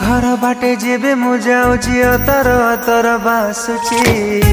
घर बाटे जेबे मु जाऊची अतर अतर बासुची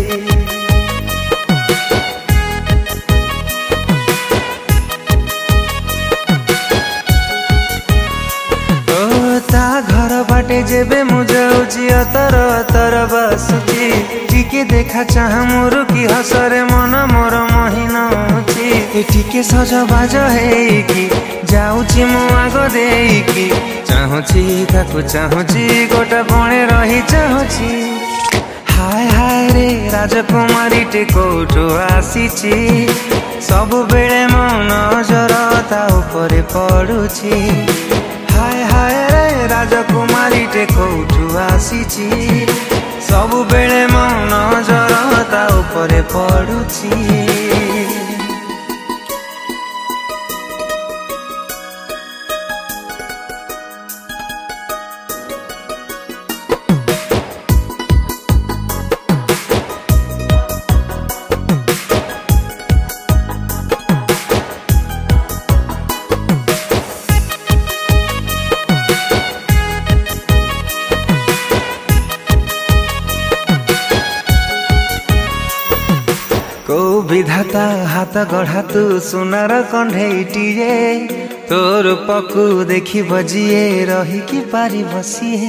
ता घर बाटे जेबे मु जाऊची अतर अतर बासुची टिके देखा चाह मोर की हसरे मन मोर मोहिन होची टिके सजबाज हेकी जाऊची मु आग देकी चाहूची ताकू चाहूची गोटा बणे रही चाहूची हाय हाय रे राजकुमारी टे कोठू आसीची सब बेले मो नजर ता उपरे पड़ुची हाय हाय रे राजकुमारी टे कोठू आसीची सब बेले मो नजर ता उपरे पड़ुची को विधाता हाथ गढ़ा तू सुनार कंढेटीए तोर पकु देखी बजिए रही कि पारी बसिए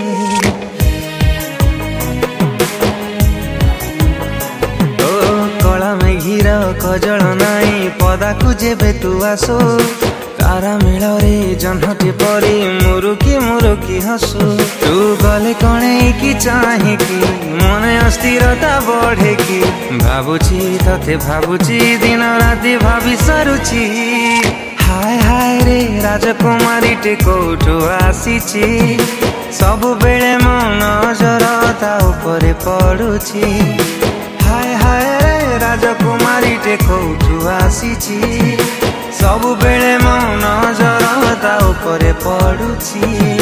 ओ कला मेघीर कजल नाई पदा को जेबे तू आसो तारा मेल रे जन्हटे परी मुरुकी हसु तू गले कणे की चाहे की मने अस्थिरता बढ़े की भावुची तथे भावुची दिन राति भावी सारुची हाय हाय रे राजकुमारी टे कोठू आसीची सब बेले मो नजर ता उपरे पड़ुची हाय हाय रे राजकुमारी टे कोठू आसीची सब बेले मो नजर ता उपरे पड़ुची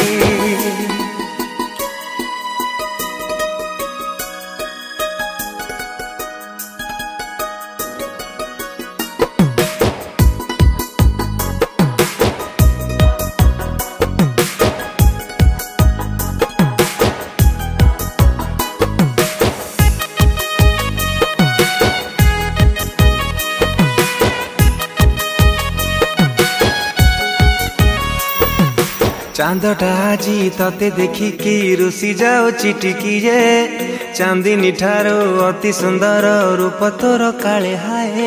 चांदटा आजी तते देखी कि रुसी जाओ चिटिकी जे चांदिनी ठारो अति सुंदर रूप तोर काले हाय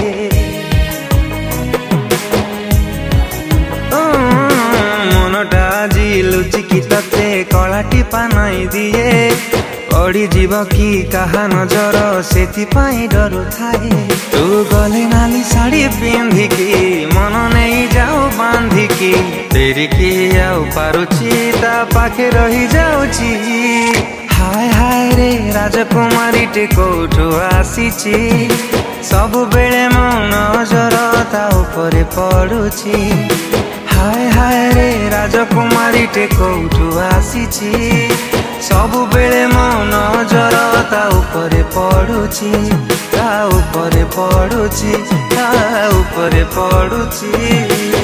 मनटा आजी लुचिकी तते कलाटी पानाई दिए पड़ी जीव कि कहा नजर सेति पाई डर थाए तू गले नाली साड़ी पिंधिकी मन नहीं जाओ बांधिकी तेरी की आउ पारुची ता पाखे रही जाऊची हाय हाय रे राजकुमारी टे कोठू आसीची सब बेले मो नजर ता उपरे पड़ुची हाय हाय रे राजकुमारी टे कोठू आसीची सब बेले मो नजर ता उपरे पड़ुची ता उपरे पड़ुची ता उपरे पड़ुची।